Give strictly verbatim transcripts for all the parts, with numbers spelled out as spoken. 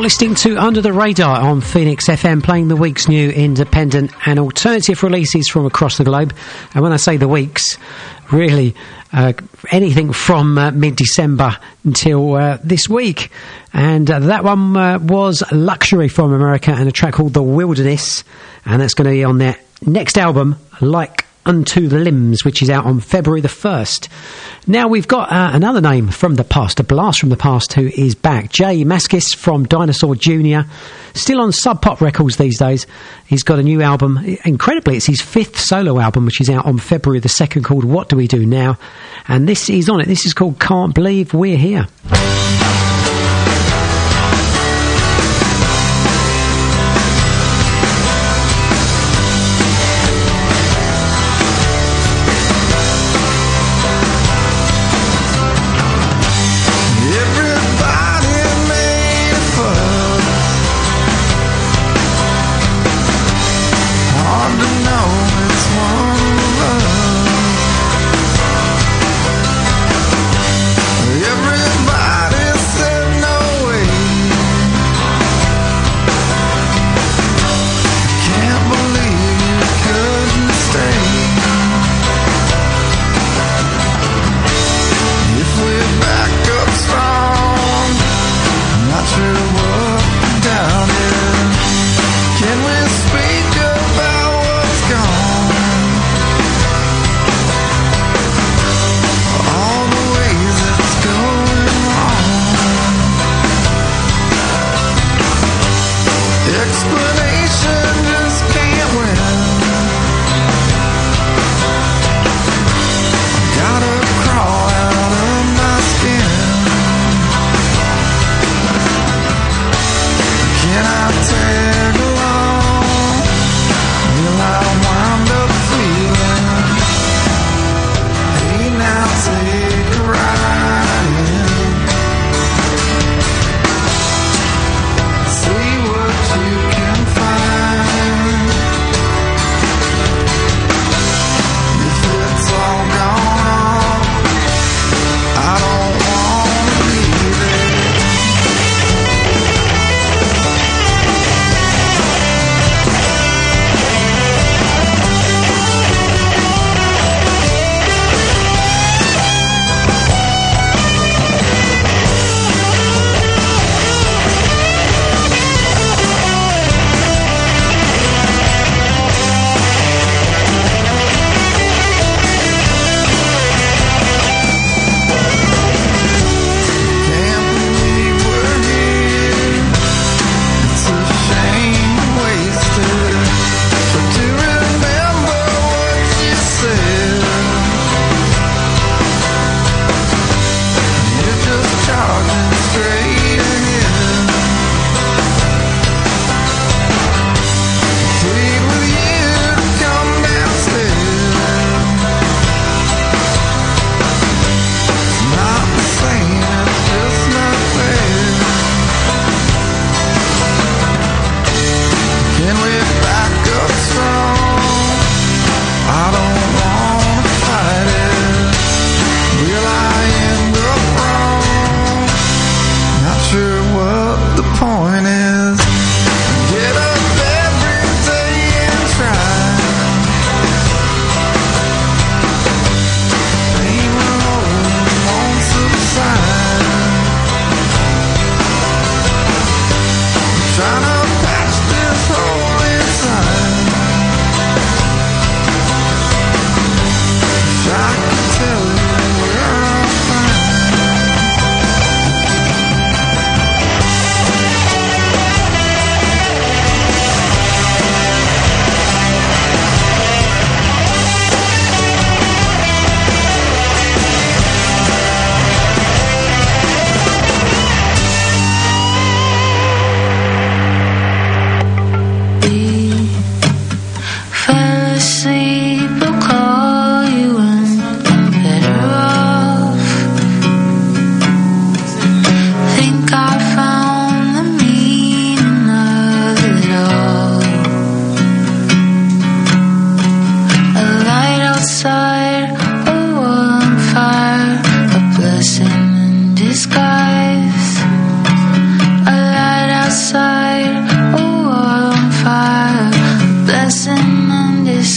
listening to Under the Radar on Phoenix F M, playing the week's new independent and alternative releases from across the globe. And when I say the week's, really uh, anything from uh, mid-December until uh, this week. And uh, that one uh, was Luxury from America and a track called The Wilderness. And that's going to be on their next album, Like Unto the Limbs, which is out on February the first. Now we've got uh, another name from the past, a blast from the past, who is back. Jay Mascis from Dinosaur Junior, still on Sub Pop Records these days. He's got a new album. Incredibly, it's his fifth solo album, which is out on February the second, called What Do We Do Now? And this is on it. This is called Can't Believe We're Here. Everybody's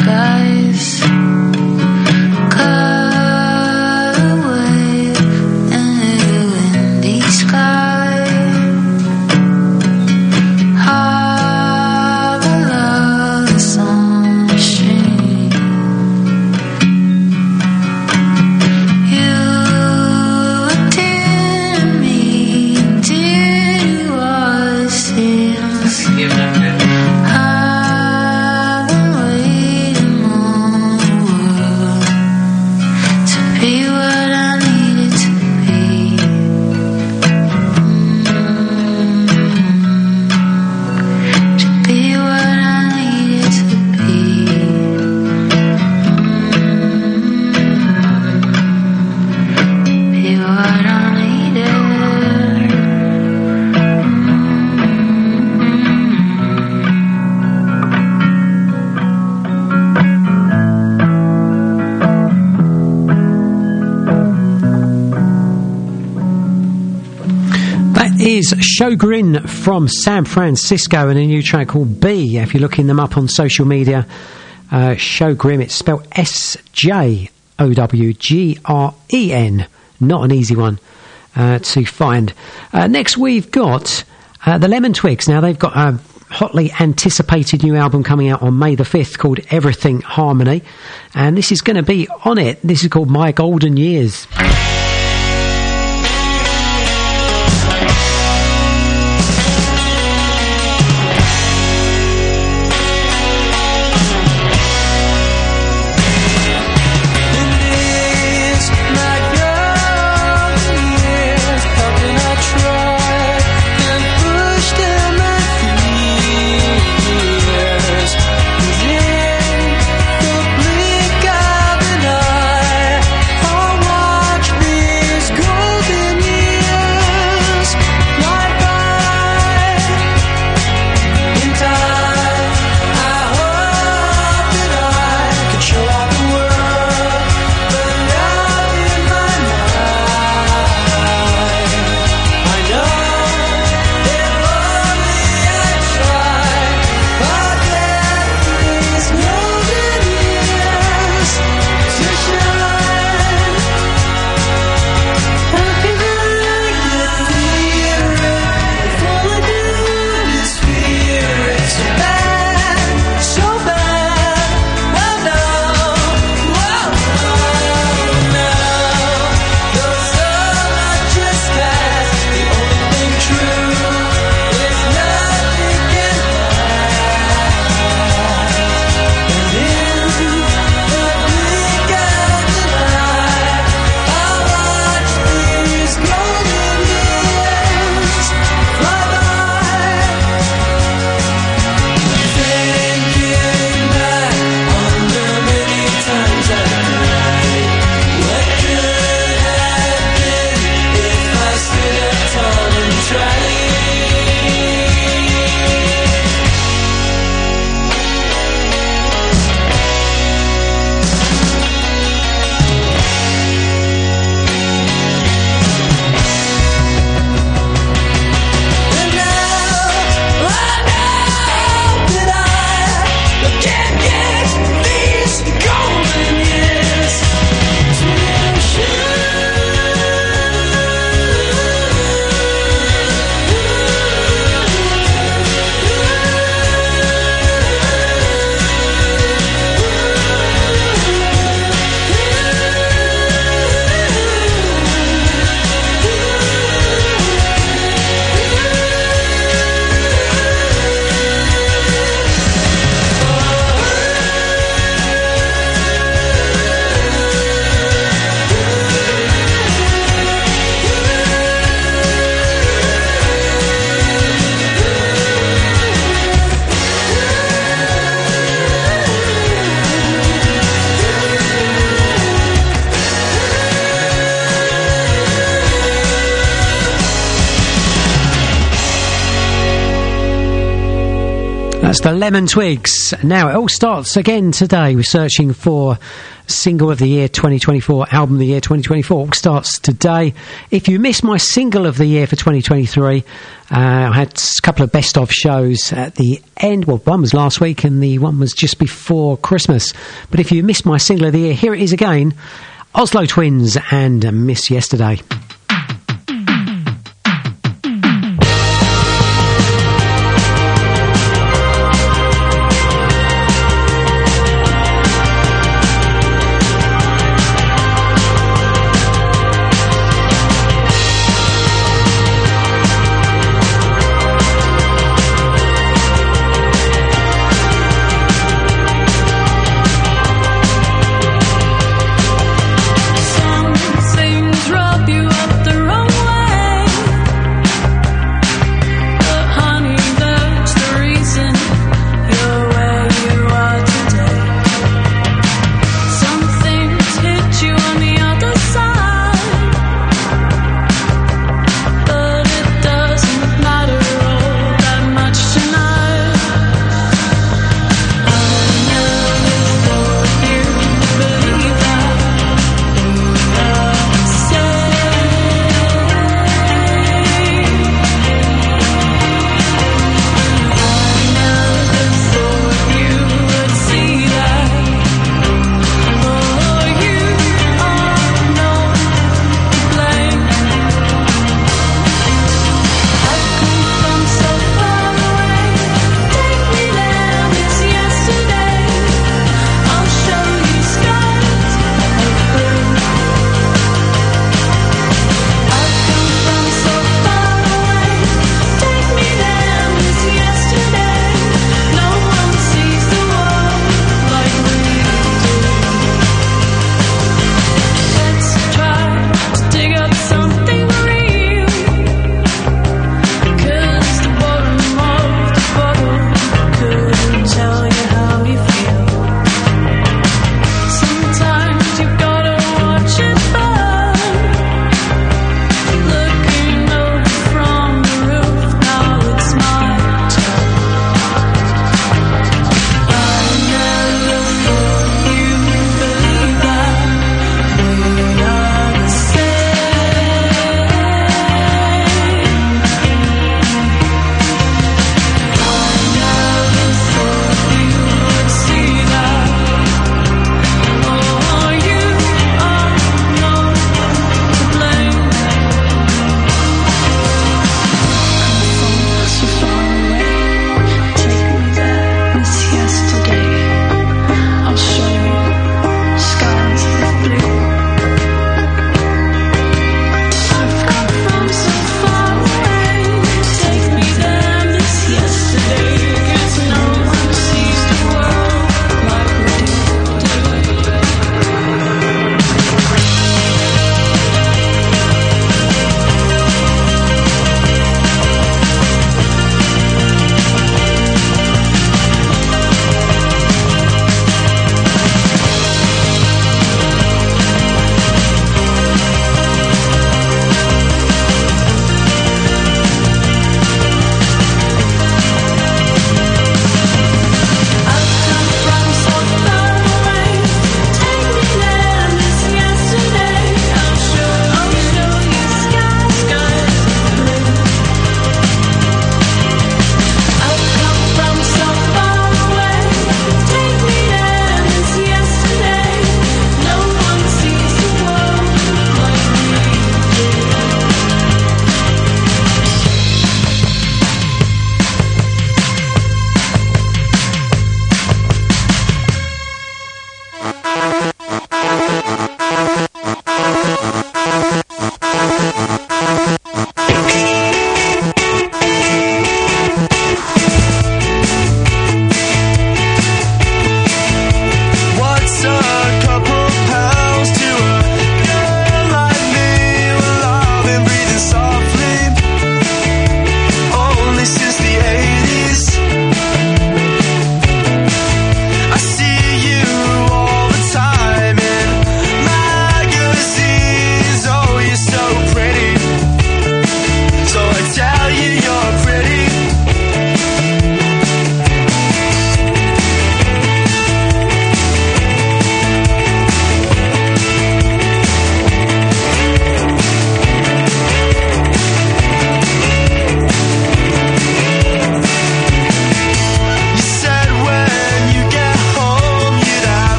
skies. Is Sjogren from San Francisco and a new track called B. If you're looking them up on social media, uh, Sjogren, it's spelled S J O W G R E N. Not an easy one uh, to find. Uh, next we've got uh, the Lemon Twigs. Now they've got a hotly anticipated new album coming out on May the fifth called Everything Harmony, and this is going to be on it. This is called My Golden Years. Watch me That's the Lemon Twigs. Now, it all starts again today. We're searching for Single of the Year twenty twenty-four, Album of the Year twenty twenty-four. All starts today. If you missed my Single of the Year for twenty twenty-three, uh, I had a couple of best-of shows at the end. Well, one was last week and the one was just before Christmas. But if you missed my Single of the Year, here it is again. Oslo Twins and Miss Yesterday. Some seems rough, you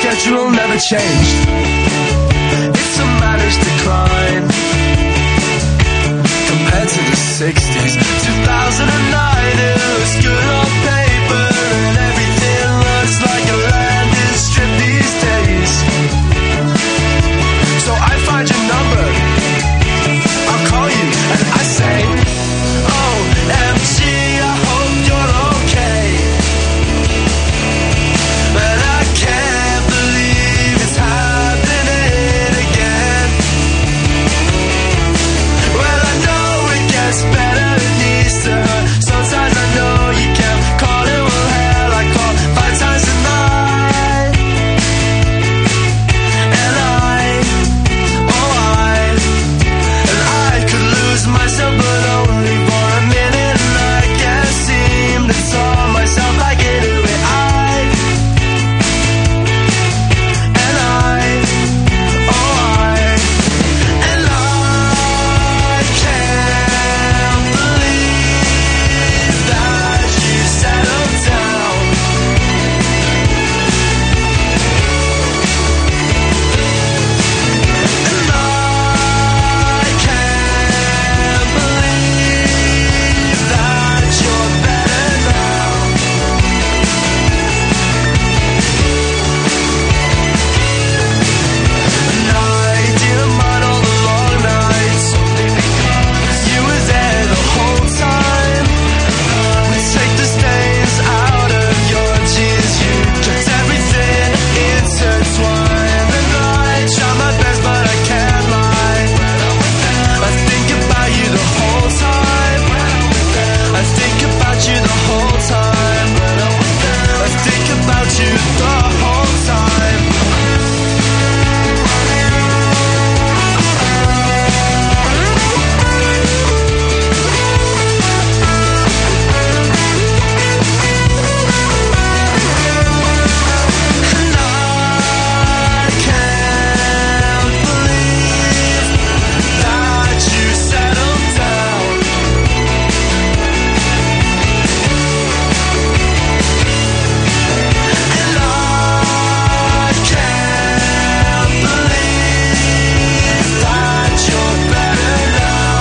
schedule never changed. It's a managed decline compared to the sixties. Two thousand nine, it was good on paper, and everything looks like a landing strip these days. So I find your number, I'll call you, and I say, oh, M G, I hope you're okay. But I can't believe it's happening again. Well, I know it gets better, it needs to hurt. Sometimes I know you can't call it, well, hell, I call five times a night. And I, oh I, and I could lose myself, but only for a minute. And I can't seem to tell myself I get it right. I, and I, oh I, and I can't believe that you settled down. And I can't believe that you're better now. And I didn't mind all the long nights, you were there the whole time. We take the stains out of your tears, you kept everything intertwined. And I try my best, but I can't lie. I think about you the whole time. I think about you the whole time. I think about you the whole time. And I can't believe that you settled down. And I can't believe that you're better now.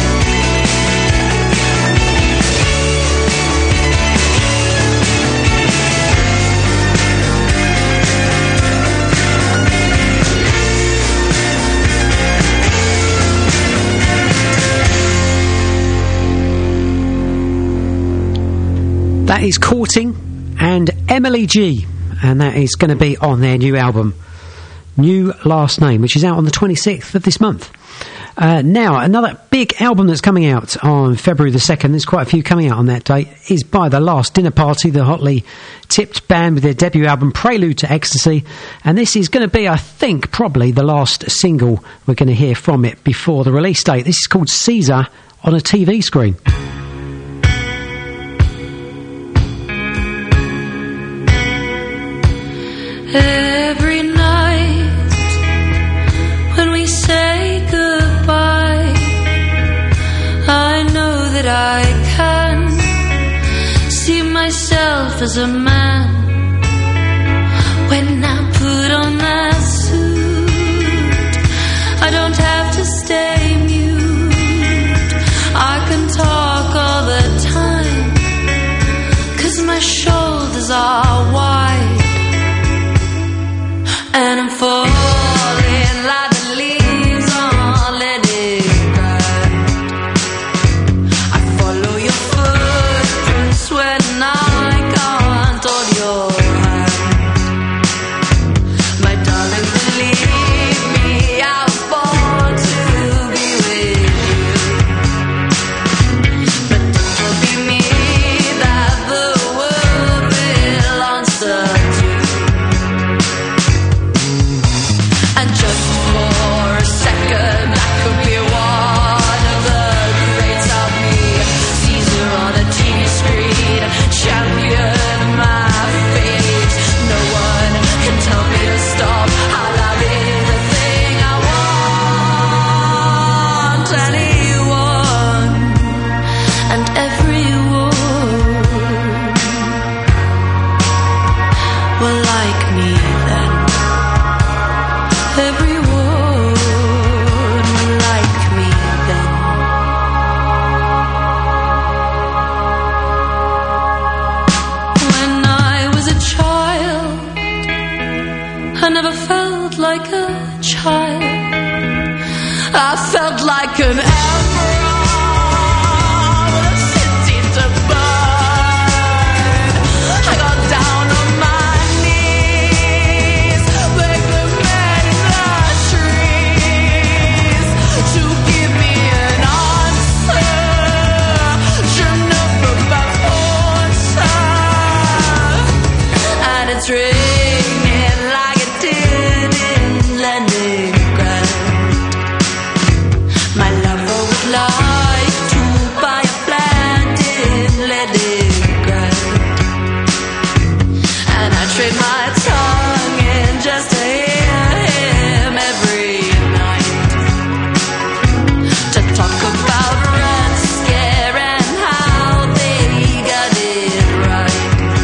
That is Courting and Emily G, and that is going to be on their new album, New Last Name, which is out on the twenty-sixth of this month. Uh, now, another big album that's coming out on February the second, there's quite a few coming out on that date, is by The Last Dinner Party, the hotly tipped band with their debut album, Prelude to Ecstasy. And this is going to be, I think, probably the last single we're going to hear from it before the release date. This is called Caesar on a T V screen. Every night when we say goodbye, I know that I can see myself as a man when I put on that suit. I don't have to stay mute, I can talk all the time, 'cause my shoulders are wide. And I'm falling like the leaves on letting ride. I follow your footprints when I can't hold your hand. My darling, believe me, I was born to be with you. But don't be me that the world will answer to. And just for a second, I could be one of the greats of me. Caesar on a T V screen, champion of my fate. No one can tell me to stop. I'll love everything I want. Anyone and everyone will like me then. everyone like me then. When I was a child, I never felt like a child. I felt like an emperor with a city to burn. I got down on my knees, begged the man in the trees to give me an answer. Je ne peux pas penser. And it's ringing like it did in Leningrad. My lover would like to buy a flat in Leningrad, and I trade my tongue in just to hear him every night, to talk about Red Scare and how they got it right.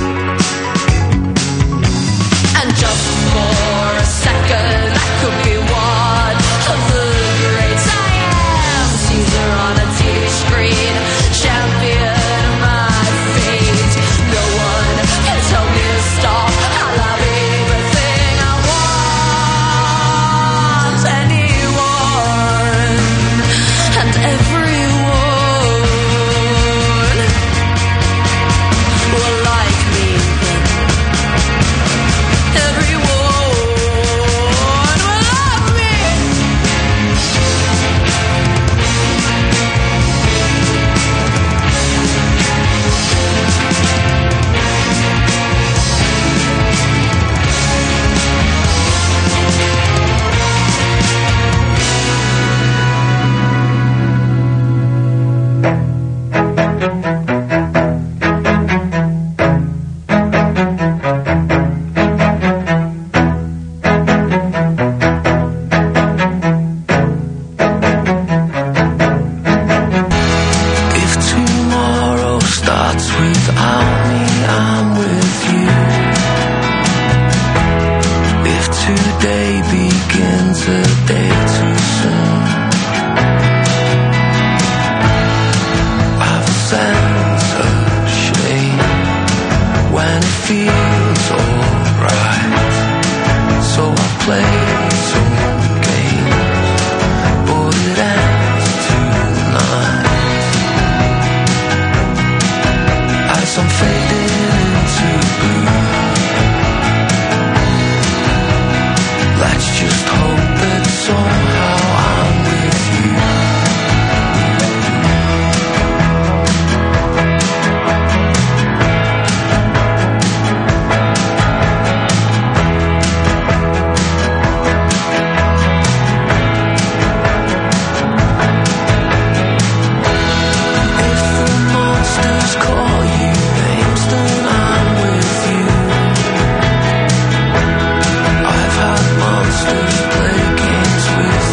And just for a second I could be one of the greats. I am Caesar on a T V screen, champion of my fate. No one can tell me to stop. I'll have everything I want. Anyone and everyone will like me then. Everyone will love me. If tomorrow starts without me, I'm with you. If today begins a day too soon, I've a sense of shame when it feels alright. So I play some games, but it ends tonight. As I'm fading into blue, let's just hope that somehow I'm with you. If the monsters call you names, then I'm with you. I've had monsters play games with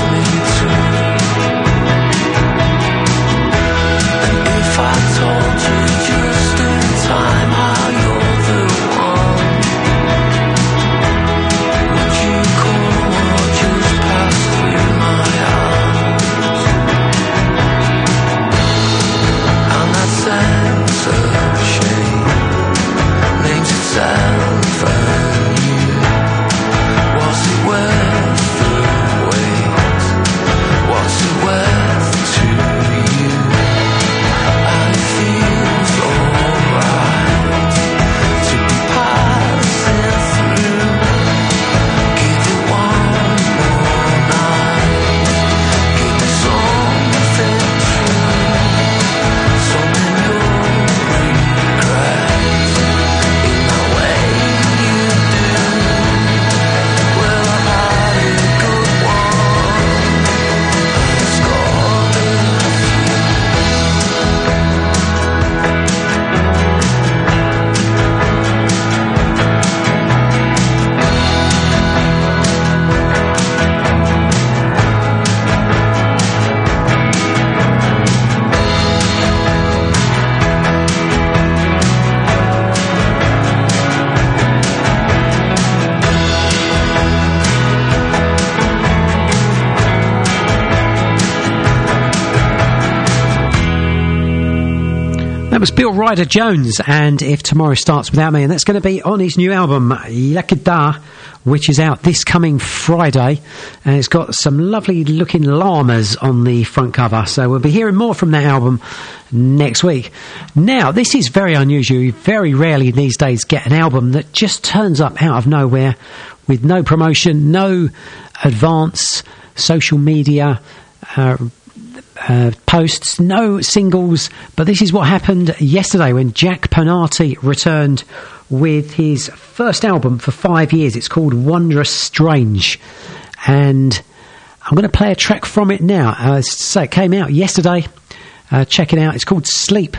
That was Bill Ryder Jones, and If Tomorrow Starts Without Me, and that's going to be on his new album, Yakida, which is out this coming Friday, and it's got some lovely looking llamas on the front cover, so we'll be hearing more from that album next week. Now, this is very unusual. You very rarely these days get an album that just turns up out of nowhere with no promotion, no advance, social media, uh, Uh, posts, no singles, but this is what happened yesterday when Jack Panati returned with his first album for five years. It's called Wondrous Strange, and I'm going to play a track from it now. Uh, so it came out yesterday. Uh, check it out. It's called Sleep.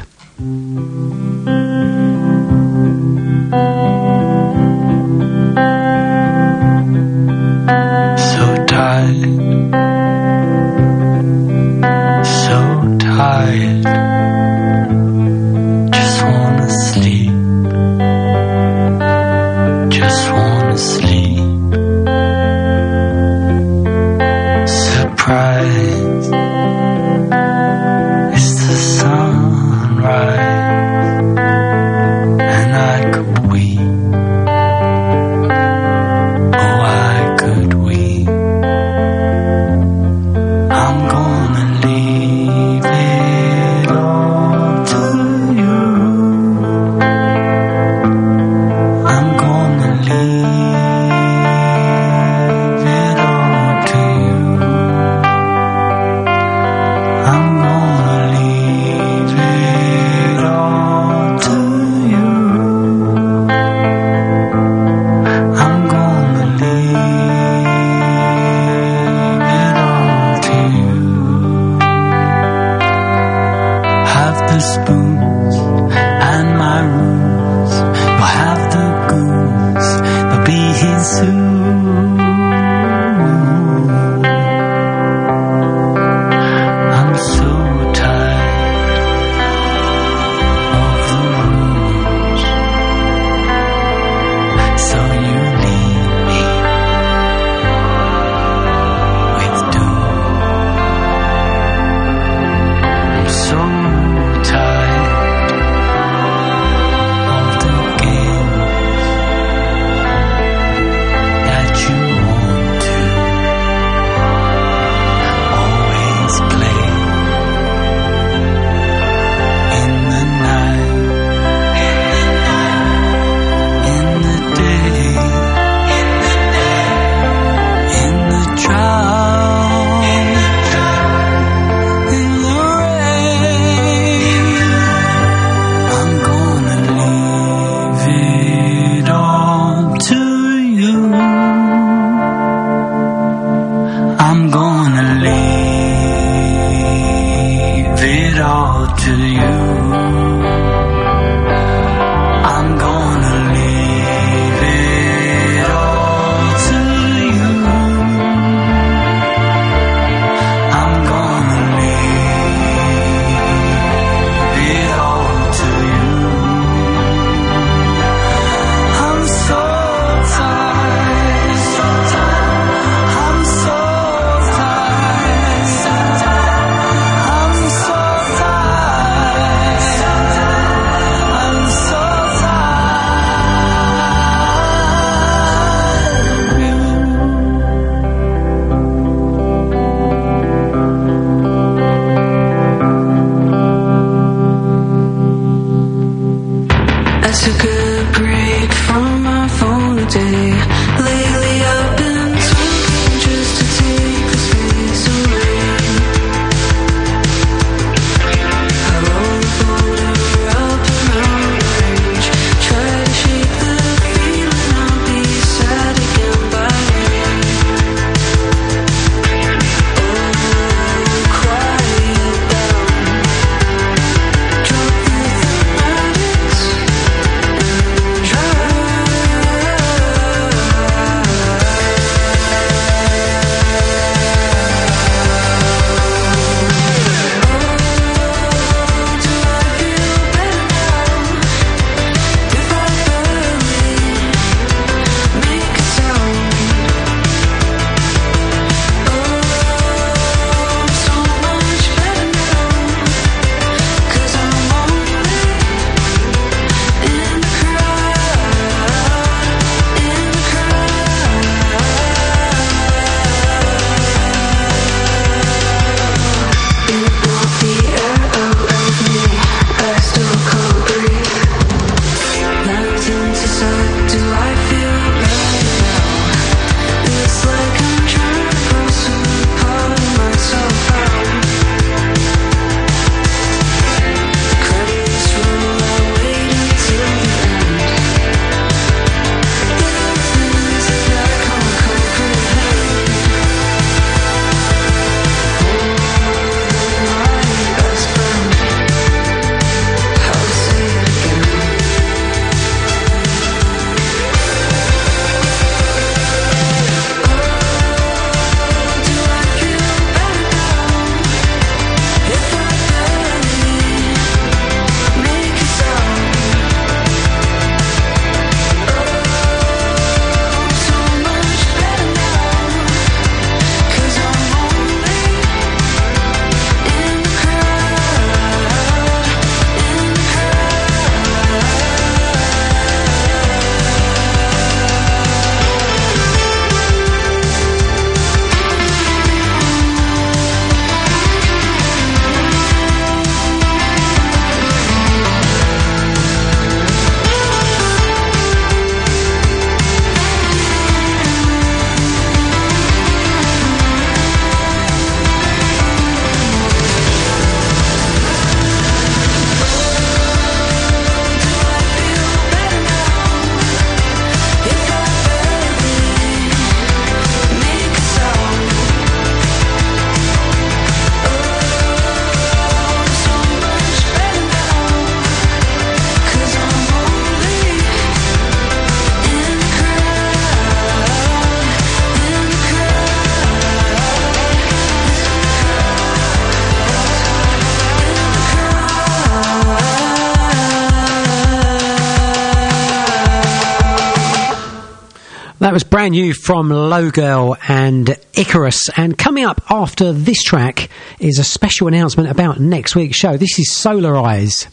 So tired, tired, just wanna sleep, just wanna sleep. Surprise, it's the sunrise, and I could weep, oh I could weep. I'm gonna leave it all to you. I'm gonna leave it all to you. I'm gonna leave it all to you. I'm gonna leave it all to you. Have the spoons and my rules. You'll have the goons. They'll be here soon. I'm so tired of the rules. So you leave me with doom. I'm so tired of the games that you want to always play. In the night, in the day, in the drought, in the rain. I'm gonna leave it all to you. I'm gonna leave it all to you. I'm gonna leave it all to you. I'm gonna leave it all to you. I'm so tired, so tired. I'm so tired, so tired. I'm so tired. That was brand new from Low Girl and Icarus. And coming up after this track is a special announcement about next week's show. This is Solar Eyes.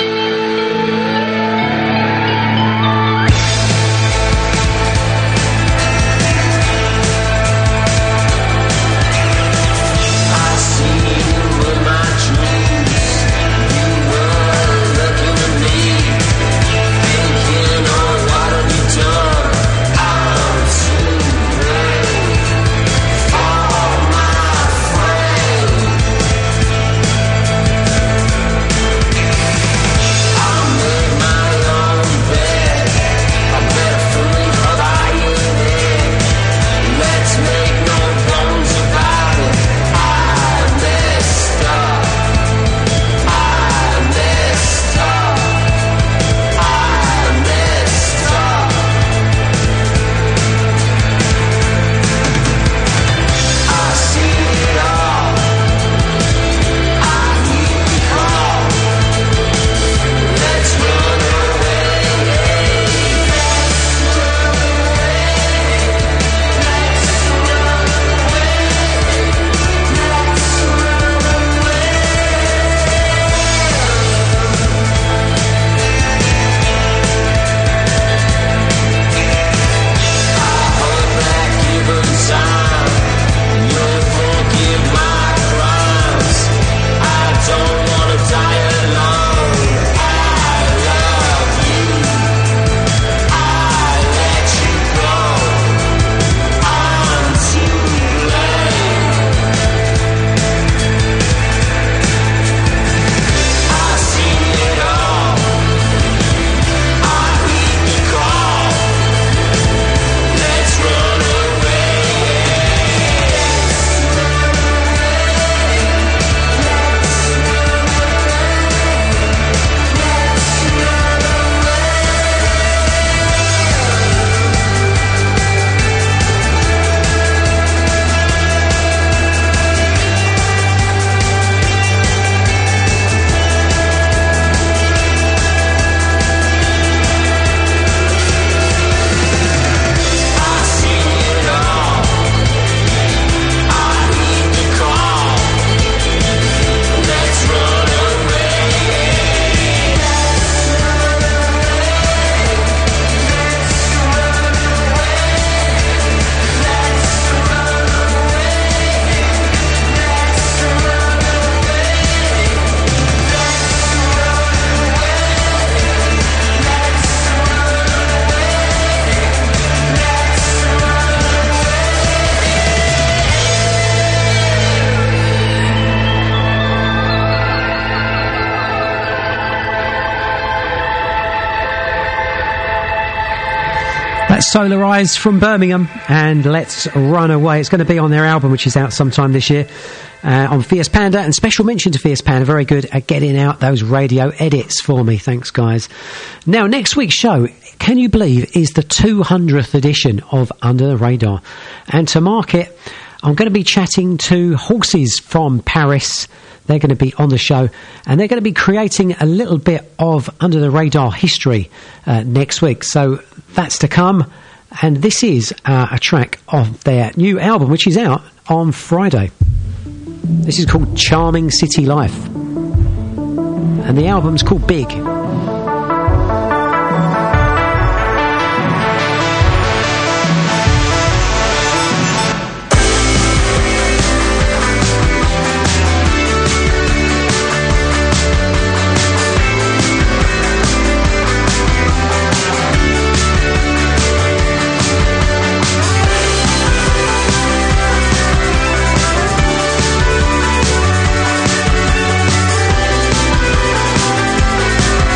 Solar Eyes from Birmingham and Let's Run Away. It's going to be on their album, which is out sometime this year, uh, on Fierce Panda. And special mention to Fierce Panda, very good at getting out those radio edits for me. Thanks, guys. Now, next week's show, can you believe, is the two hundredth edition of Under the Radar. And to mark it, I'm going to be chatting to Horses from Paris. They're going to be on the show, and they're going to be creating a little bit of Under the Radar history uh, next week. So that's to come. And this is uh, a track of their new album, which is out on Friday. This is called Charming City Life. And the album's called Big. Thank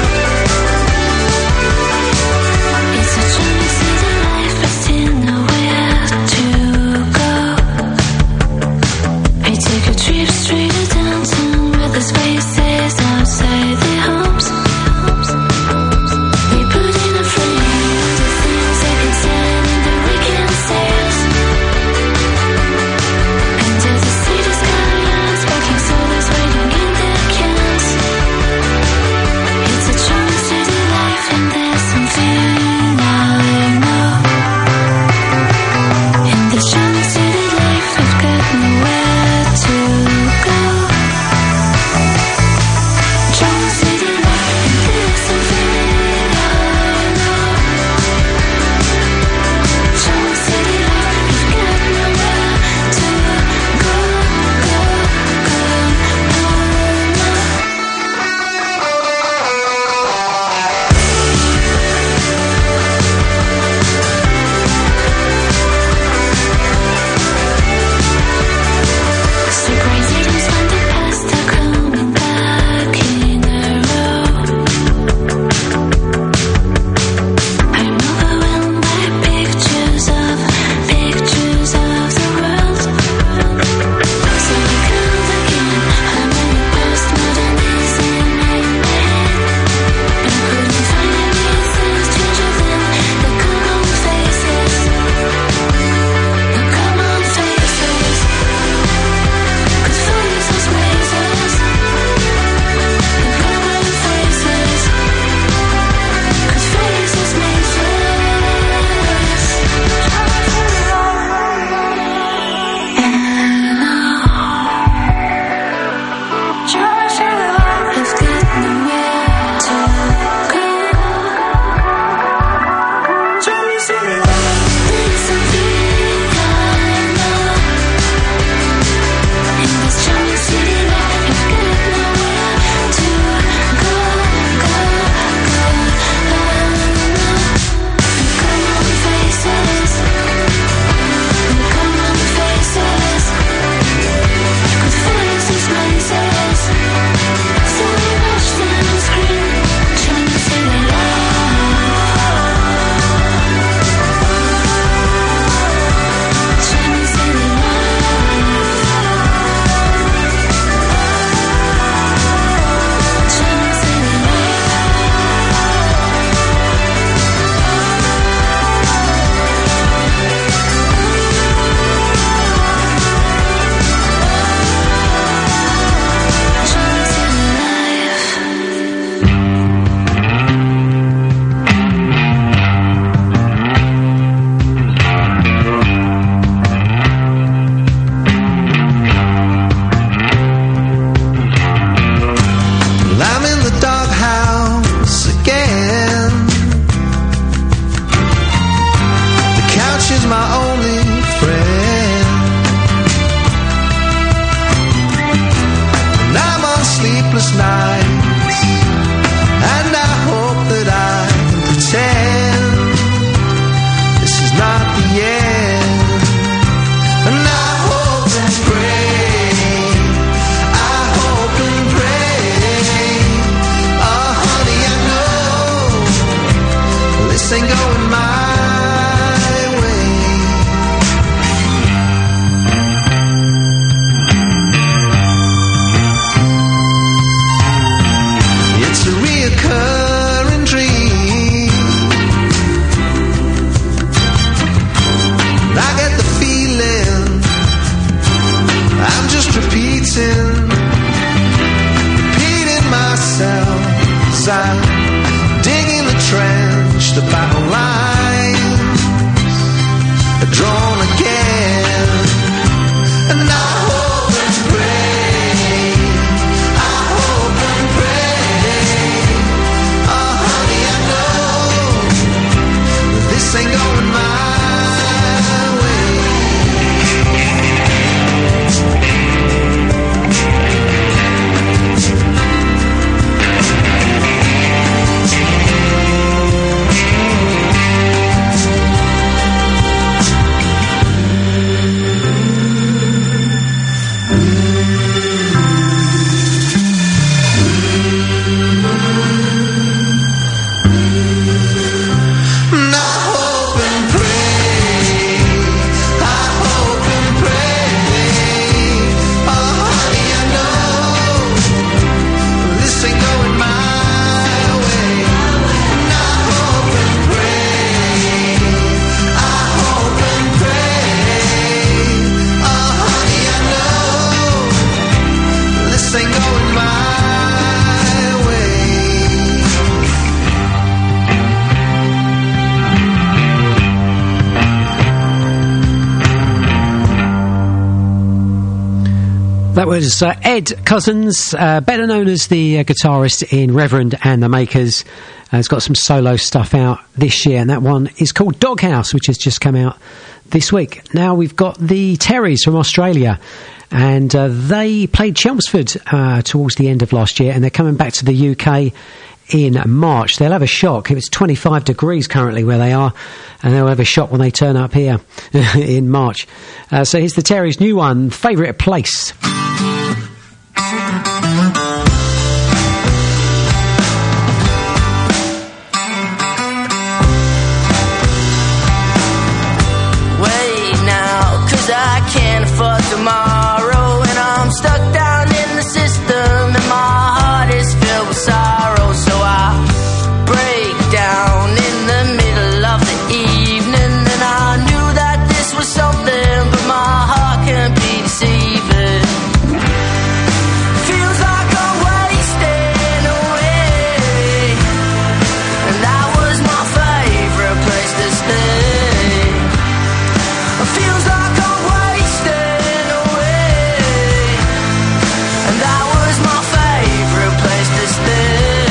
That was uh, Ed Cousins, uh, better known as the uh, guitarist in Reverend and the Makers. Uh, he's got some solo stuff out this year, and that one is called Doghouse, which has just come out this week. Now we've got the Terrys from Australia, and uh, they played Chelmsford uh, towards the end of last year, and they're coming back to the U K in March. They'll have a shock. It's twenty-five degrees currently where they are, and they'll have a shock when they turn up here in March. Uh, so here's the Terrys' new one, Favourite Place. Wait now, 'cause I can't afford tomorrow, and I'm stuck down in the system, and my heart is filled with sorrow. So I break down in the middle of the evening, and I knew that this was something, but my heart can't be deceiving. Feels like I'm wasting away, and that was my favorite place to stay. Feels like I'm wasting away, and that was my favorite place to stay.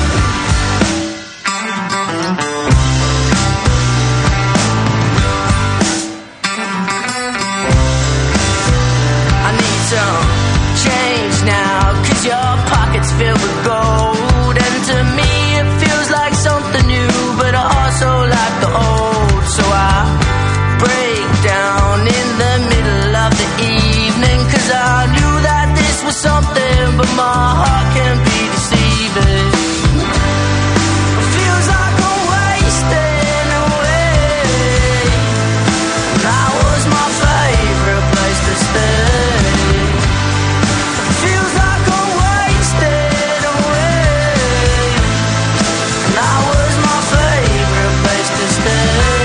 I need some change now, 'cause your pocket's filled with gold, and to me it feels like something new, but I also like the old. So I break down in the middle of the evening, 'cause I knew that this was something, but my heart can't be deceiving. Feels like I'm wasting away, that was my favorite place to stay. Feels like I'm wasting away, that was my favorite place to stay.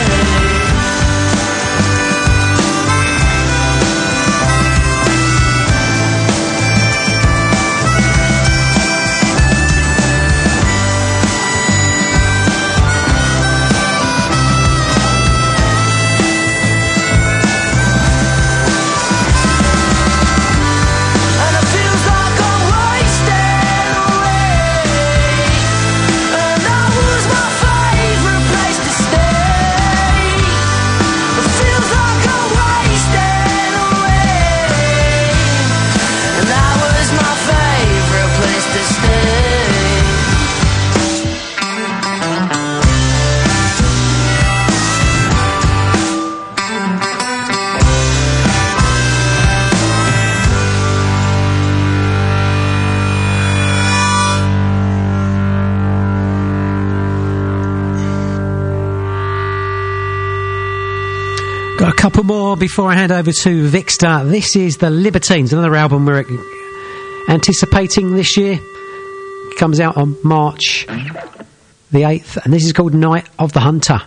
And it feels like I'm wasting away, and that was my favorite place to stay. It feels like I'm wasting away, and that was my favorite place to stay. Got a couple more before I hand over to Vixter. This is The Libertines, another album we're anticipating this year. It comes out on March the eighth, and this is called Night of the Hunter.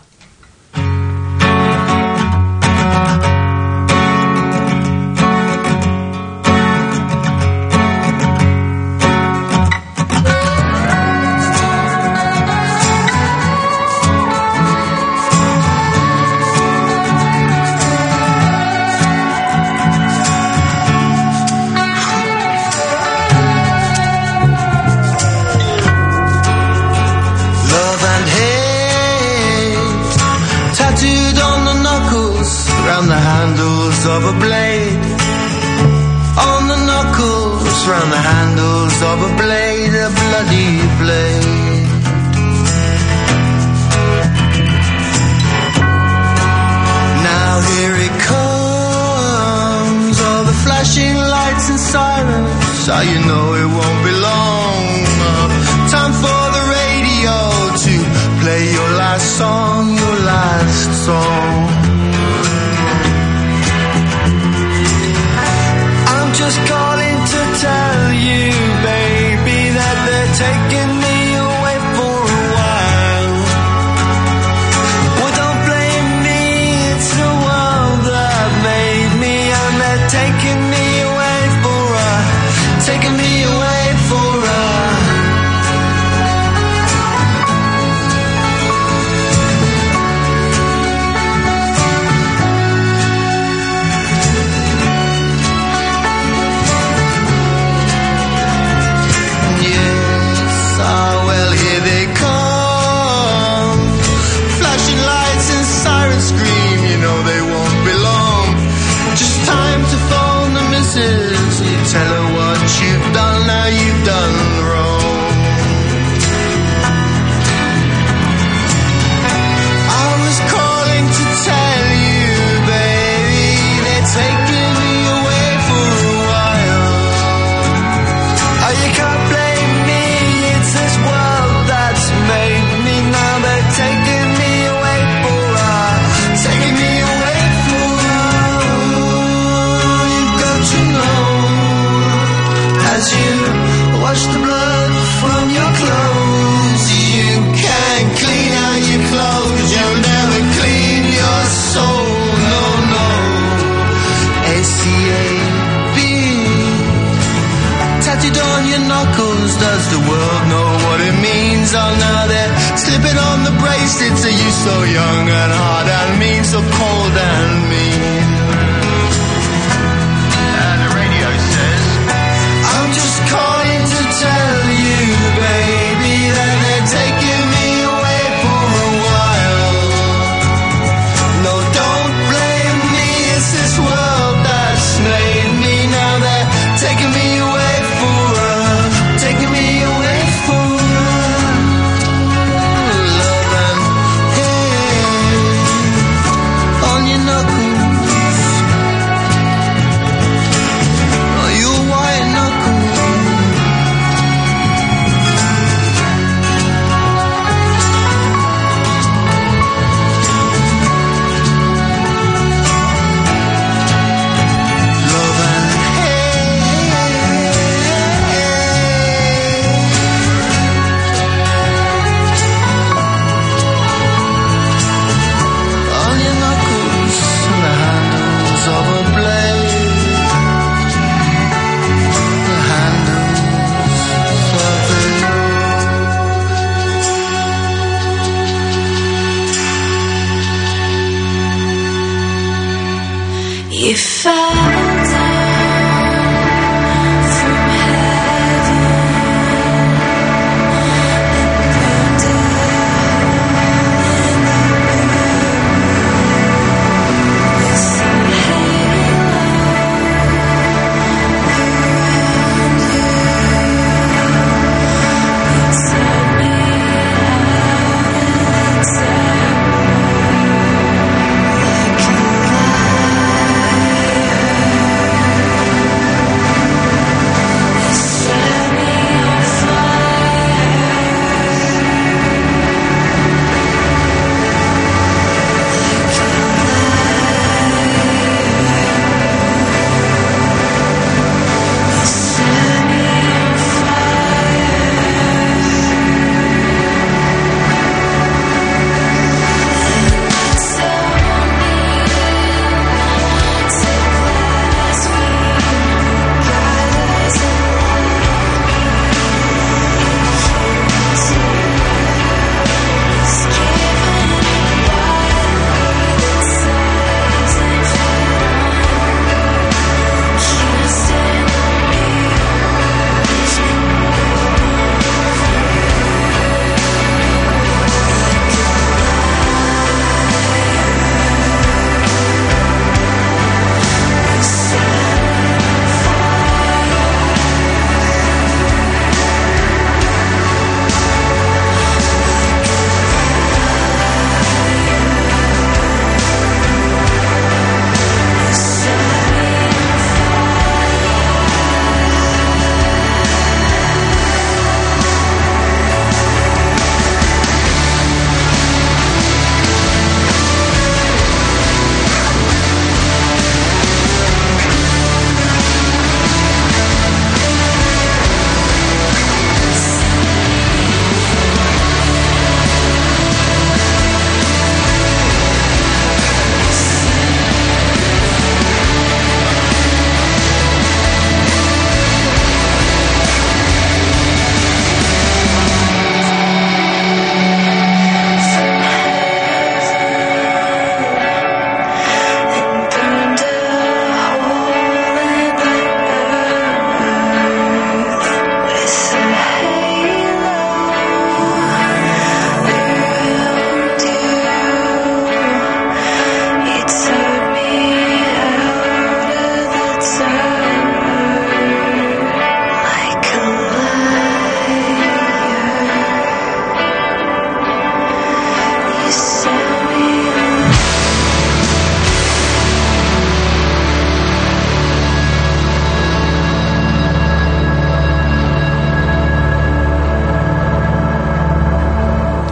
Love and hate tattooed on the knuckles, round the handles of a blade. On the knuckles, round the handles of a blade, a bloody blade. Now here it comes, all the flashing lights and sirens. How you know it won't be long. Uh, time for the radio to play your last song, your last song. I'm just calling to tell you, baby, that they're taking me away for a while. Well, don't blame me, it's the world that made me, and they're taking me away for a, taking me away for a. tell her what you've done, now you've done wrong. I was calling to tell you, baby, they're taking me away for a while. Oh, you can't blame me, it's this world that's made me. Now they're taking me away for a, taking me away for a. You've got to know, as you wash the blood from your clothes, you can't clean out your clothes, you'll never clean your soul, no, no. A C A B tattooed on your knuckles, does the world know what it means? Oh, now they're slipping on the bracelets, are you so young and hard and mean, so cold and mean? And the radio says, I'm just calling to tell you, baby, that they're taking me away for a while. No, don't blame me, it's this world that's made me. Now they're taking me away for a, taking me away for a love and hate on your knuckles.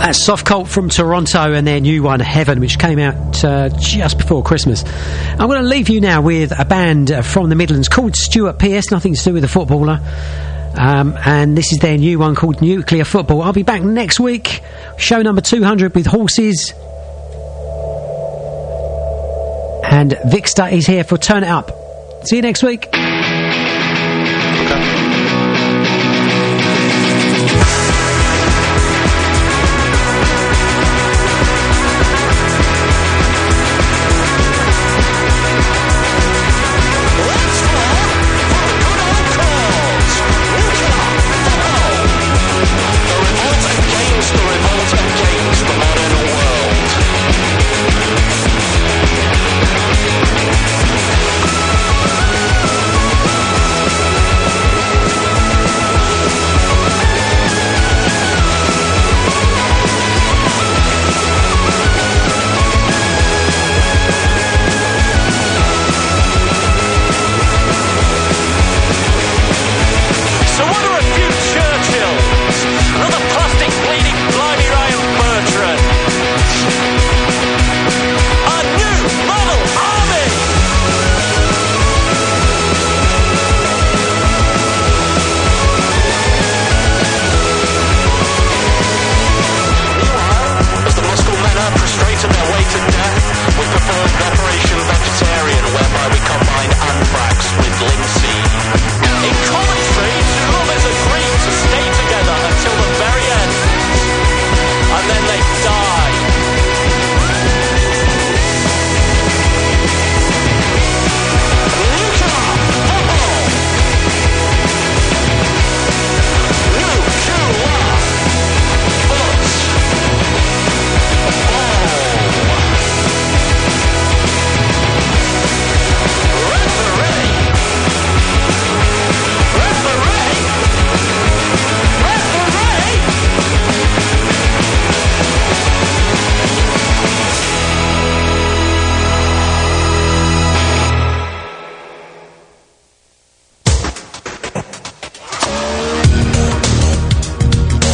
That's Soft Cult from Toronto and their new one, Heaven, which came out uh, just before Christmas. I'm going to leave you now with a band uh, from the Midlands called Stuart Pearce, nothing to do with a footballer. Um, and this is their new one called Nuclear Football. I'll be back next week, show number two hundred with Horses. And Vixter is here for Turn It Up. See you next week.